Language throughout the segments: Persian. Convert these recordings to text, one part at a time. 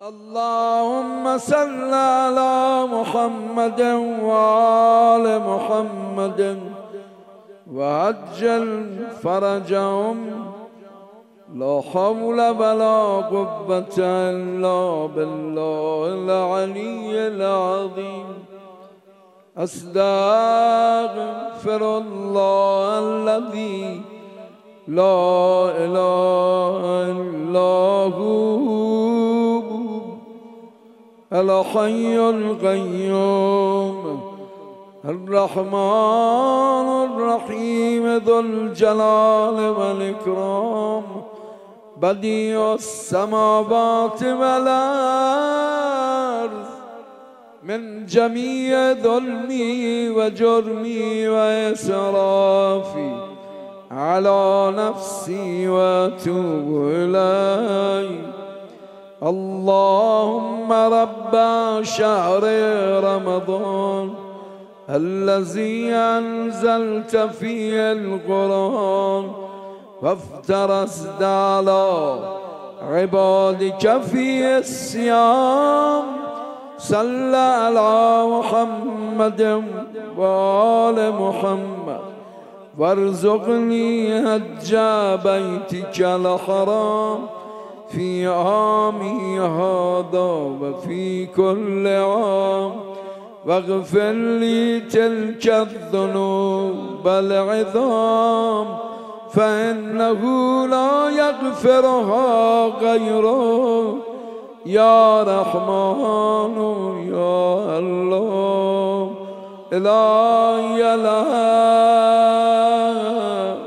اللهم صل على محمد وآل محمد وعجل فرجهم. لا حول ولا قوة إلا بالله العلي العظيم. أستغفر الله الذي لا إله إلا هو الحي القيوم الرحمن الرحيم ذو الجلال والإكرام بديع السماوات والأرض. من جميع ظلمي وجرمي وإسرافي على نفسي وأتوب إليك. اللهم رب شهر رمضان الذي أنزلت فيه القرآن وافترست على عبادك فيه الصيام، صل على محمد وآل محمد وارزقني حج بيتك الحرام في عامي هذا وفي كل عام، واغفر لي تلك الذنوب العظام فإنه لا يغفرها غيره. يا رحمن يا الله إلهي الله.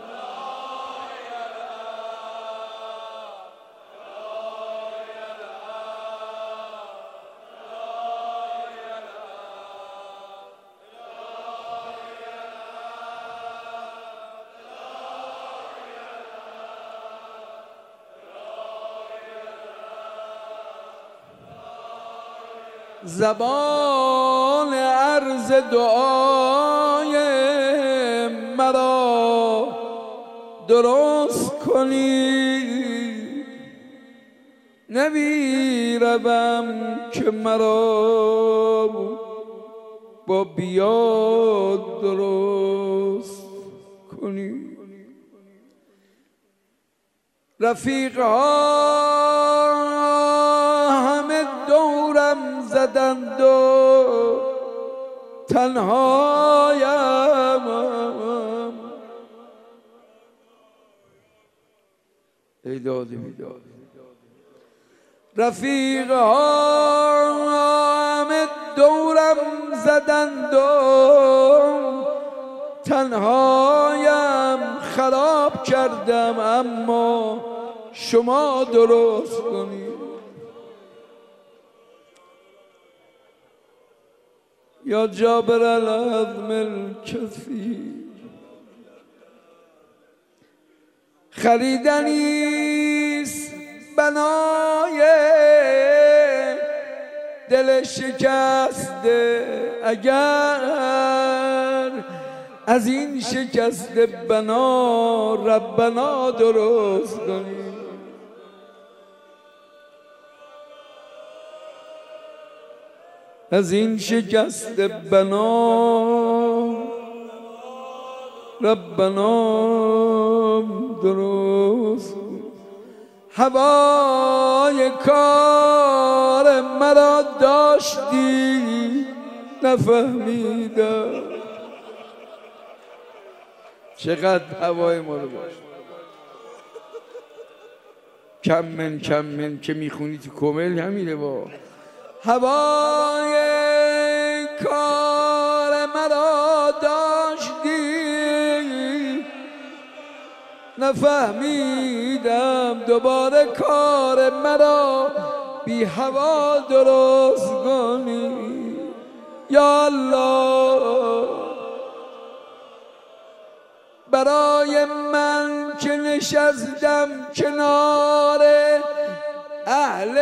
زبان عرض دعای مرا درست کنی، نمی روم که مرا با بیاد درست کنی. رفیقها همه دورم زدند و تنهایم، ای داد بیداد. رفیقها همه دورم زدند و تنهایم، خراب کردم اما شما درست کنید. یا جابر العظم الکثیر. خریدنیست بنای دل شکسته، اگر از این شکسته بنا ربنا درست کنی. از این شکست بنا ربنا درست. هوای کار مرا داشتی نفهمیدم. چقدر هوای ما رو داشت. کم من که میخونی تو کامل همینه. با هوای کار مرا داشتی نفهمیدم، دوباره کار مرا بی هوا درست کنی. یا الله برای من که نشستم کنار اهل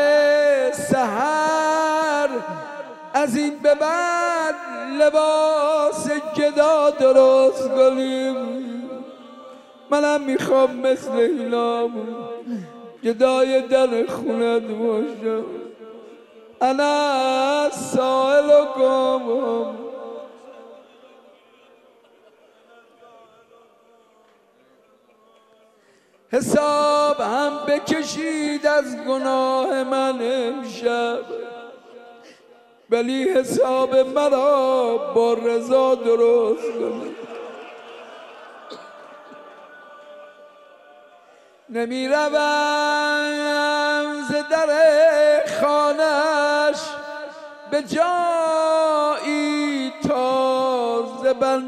سحر، از این به بعد لباس گدا درست کنیم. منم میخوام مثل اینا گدای در خونت باشم. انا سائلکم، حساب هم بکشید از گناه من امشب، ولی حساب مرا با رضا درست کنید. نمی روم ز در خانش به جایی تا ز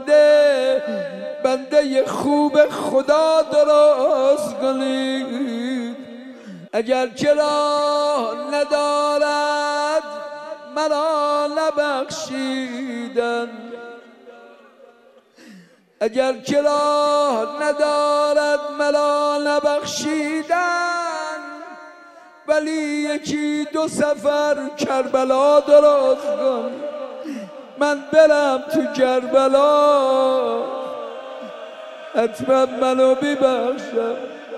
بنده خوب خدا درست کنید. اگر که راه ندارد مرا نبخشیدن، اگر که راه ندارد مرا نبخشیدن، ولی یکی دو سفر کربلا درست کن، من برم تو کربلا، حتما منو ببخشم.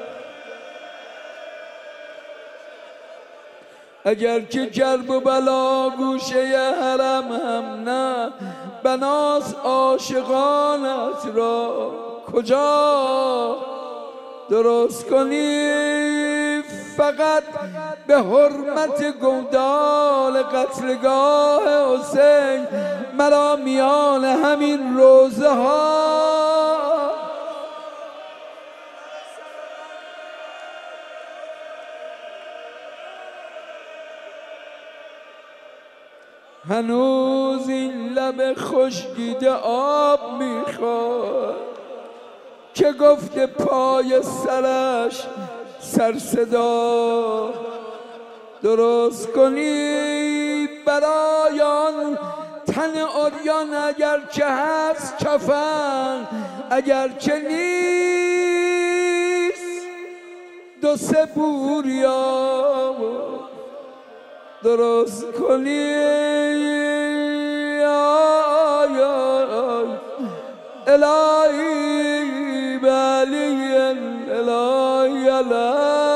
اگر که کرب و بلا گوشه حرم هم نه، بناس عاشقانت را کجا درست کنی؟ فقط به حرمت گودال قتلگاه حسین مرا میان همین روزه ها هنوز این لب خشکیده آب میخواد که گفته پای سرش سر صدا درست کنی برای آن تن عریان. اگر که هست کفن، اگر که نیست دو سه بوریا درست کنی. الهی بلی الهی الهی